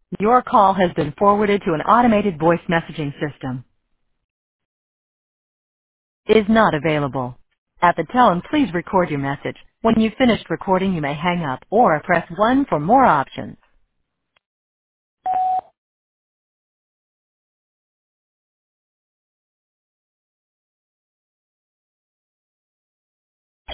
Your call has been forwarded to an automated voice messaging system. Is not available. At the tone, please record your message. When you've finished recording, you may hang up or press 1 for more options.